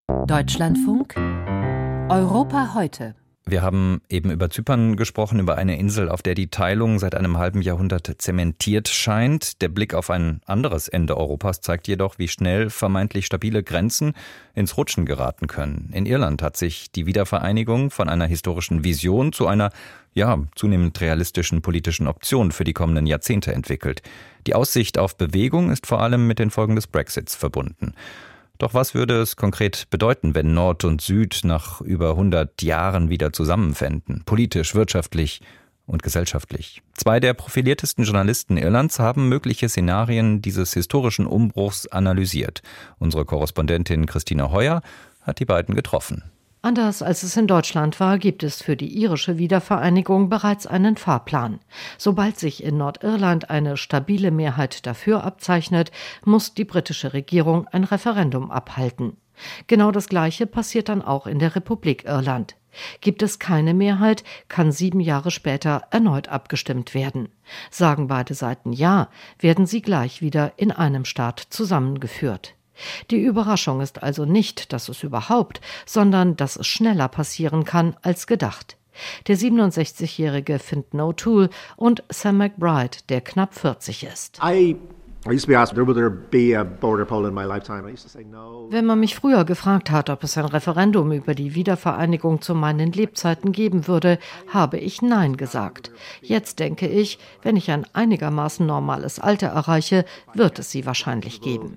Deutschlandfunk Europa heute. Wir haben eben über Zypern gesprochen, über eine Insel, auf der die Teilung seit einem halben Jahrhundert zementiert scheint. Der Blick auf ein anderes Ende Europas zeigt jedoch, wie schnell vermeintlich stabile Grenzen ins Rutschen geraten können. In Irland hat sich die Wiedervereinigung von einer historischen Vision zu einer, zunehmend realistischen politischen Option für die kommenden Jahrzehnte entwickelt. Die Aussicht auf Bewegung ist vor allem mit den Folgen des Brexits verbunden. Doch was würde es konkret bedeuten, wenn Nord und Süd nach über 100 Jahren wieder zusammenfänden? Politisch, wirtschaftlich und gesellschaftlich. 2 der profiliertesten Journalisten Irlands haben mögliche Szenarien dieses historischen Umbruchs analysiert. Unsere Korrespondentin Christina Heuer hat die beiden getroffen. Anders als es in Deutschland war, gibt es für die irische Wiedervereinigung bereits einen Fahrplan. Sobald sich in Nordirland eine stabile Mehrheit dafür abzeichnet, muss die britische Regierung ein Referendum abhalten. Genau das Gleiche passiert dann auch in der Republik Irland. Gibt es keine Mehrheit, kann 7 Jahre später erneut abgestimmt werden. Sagen beide Seiten Ja, werden sie gleich wieder in einem Staat zusammengeführt. Die Überraschung ist also nicht, dass es überhaupt, sondern dass es schneller passieren kann als gedacht. Der 67-jährige Fintan O'Toole und Sam McBride, der knapp 40 ist. Wenn man mich früher gefragt hat, ob es ein Referendum über die Wiedervereinigung zu meinen Lebzeiten geben würde, habe ich Nein gesagt. Jetzt denke ich, wenn ich ein einigermaßen normales Alter erreiche, wird es sie wahrscheinlich geben.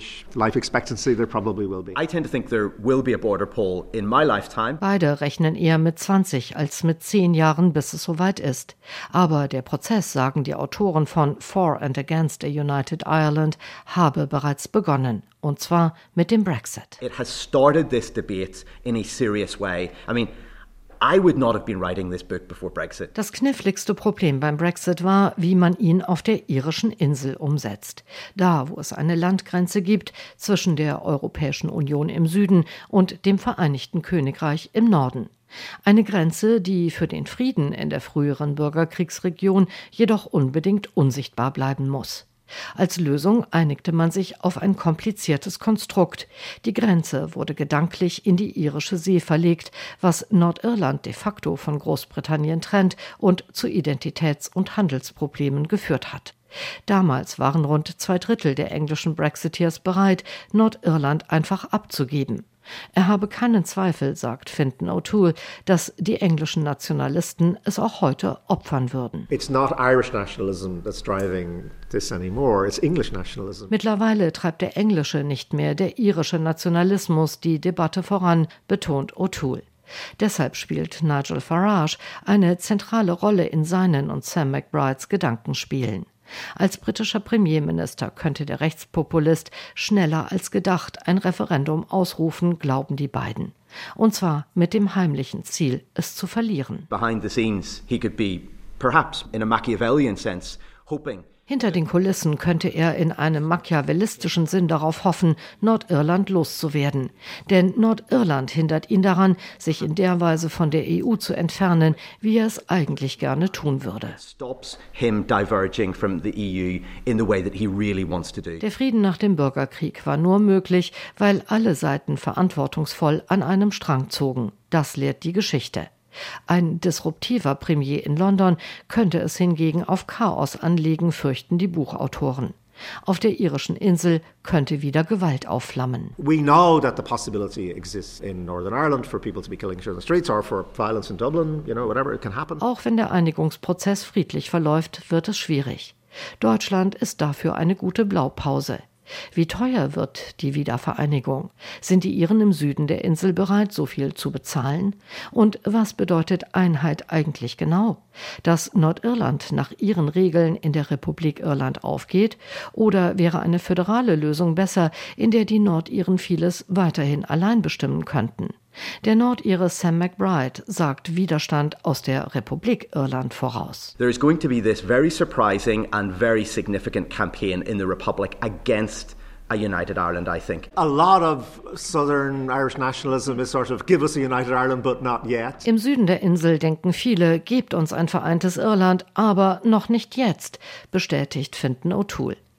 Beide rechnen eher mit 20 als mit 10 Jahren, bis es soweit ist. Aber der Prozess, sagen die Autoren von For and Against a United Ireland, habe bereits begonnen. Und zwar mit dem Brexit. It has started this debate in a serious way. I would not have been writing this book before Brexit. Das kniffligste Problem beim Brexit war, wie man ihn auf der irischen Insel umsetzt. Da, wo es eine Landgrenze gibt zwischen der Europäischen Union im Süden und dem Vereinigten Königreich im Norden. Eine Grenze, die für den Frieden in der früheren Bürgerkriegsregion jedoch unbedingt unsichtbar bleiben muss. Als Lösung einigte man sich auf ein kompliziertes Konstrukt. Die Grenze wurde gedanklich in die irische See verlegt, was Nordirland de facto von Großbritannien trennt und zu Identitäts- und Handelsproblemen geführt hat. Damals waren rund 2/3 der englischen Brexiteers bereit, Nordirland einfach abzugeben. Er habe keinen Zweifel, sagt Fintan O'Toole, dass die englischen Nationalisten es auch heute opfern würden. It's not Irish nationalism that's driving this anymore, it's English nationalism. Mittlerweile treibt der englische, nicht mehr der irische Nationalismus die Debatte voran, betont O'Toole. Deshalb spielt Nigel Farage eine zentrale Rolle in seinen und Sam McBrides Gedankenspielen. Als britischer Premierminister könnte der Rechtspopulist schneller als gedacht ein Referendum ausrufen, glauben die beiden. Und zwar mit dem heimlichen Ziel, es zu verlieren. Behind the scenes, he could be, perhaps in a Machiavellian sense, hoping. Hinter den Kulissen könnte er in einem machiavellistischen Sinn darauf hoffen, Nordirland loszuwerden. Denn Nordirland hindert ihn daran, sich in der Weise von der EU zu entfernen, wie er es eigentlich gerne tun würde. Der Frieden nach dem Bürgerkrieg war nur möglich, weil alle Seiten verantwortungsvoll an einem Strang zogen. Das lehrt die Geschichte. Ein disruptiver Premier in London könnte es hingegen auf Chaos anlegen, fürchten die Buchautoren. Auf der irischen Insel könnte wieder Gewalt aufflammen. We know that the possibility exists in Northern Ireland for people to be killing each other in the streets or for violence in Dublin, whatever, it can happen. Auch wenn der Einigungsprozess friedlich verläuft, wird es schwierig. Deutschland ist dafür eine gute Blaupause. Wie teuer wird die Wiedervereinigung? Sind die Iren im Süden der Insel bereit, so viel zu bezahlen? Und was bedeutet Einheit eigentlich genau? Dass Nordirland nach ihren Regeln in der Republik Irland aufgeht? Oder wäre eine föderale Lösung besser, in der die Nordiren vieles weiterhin allein bestimmen könnten? Der Nordire Sam McBride sagt Widerstand aus der Republik Irland voraus. There is going to be this very surprising and very significant campaign in the Republic against a united Ireland, I think. A lot of Southern Irish nationalism is sort of give us a united Ireland, but not yet. Im Süden der Insel denken viele, gebt uns ein vereintes Irland, aber noch nicht jetzt, bestätigt Fintan O'Toole.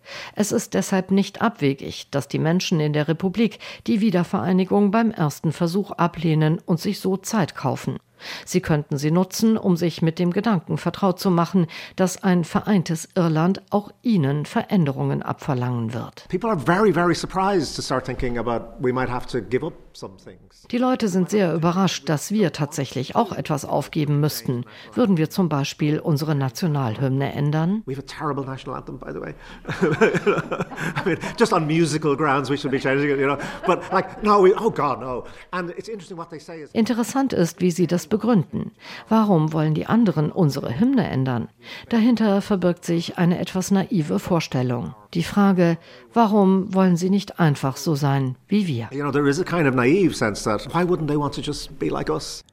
Es ist deshalb nicht abwegig, dass die Menschen in der Republik die Wiedervereinigung beim ersten Versuch ablehnen und sich so Zeit kaufen. Sie könnten sie nutzen, um sich mit dem Gedanken vertraut zu machen, dass ein vereintes Irland auch ihnen Veränderungen abverlangen wird. People are very, very surprised to start thinking about we might have to give up some things. Die Leute sind sehr überrascht, dass wir tatsächlich auch etwas aufgeben müssten. Würden wir zum Beispiel unsere Nationalhymne ändern? We have a terrible national anthem, by the way. I mean, just on musical grounds we should be changing it, you know. But like, no, oh God, no. And it's interesting what they say is. Interessant ist, wie sie das begründen. Warum wollen die anderen unsere Hymne ändern? Dahinter verbirgt sich eine etwas naive Vorstellung. Die Frage, warum wollen sie nicht einfach so sein wie wir? You know, there is a kind of naive sense that why wouldn't they want to just be like us?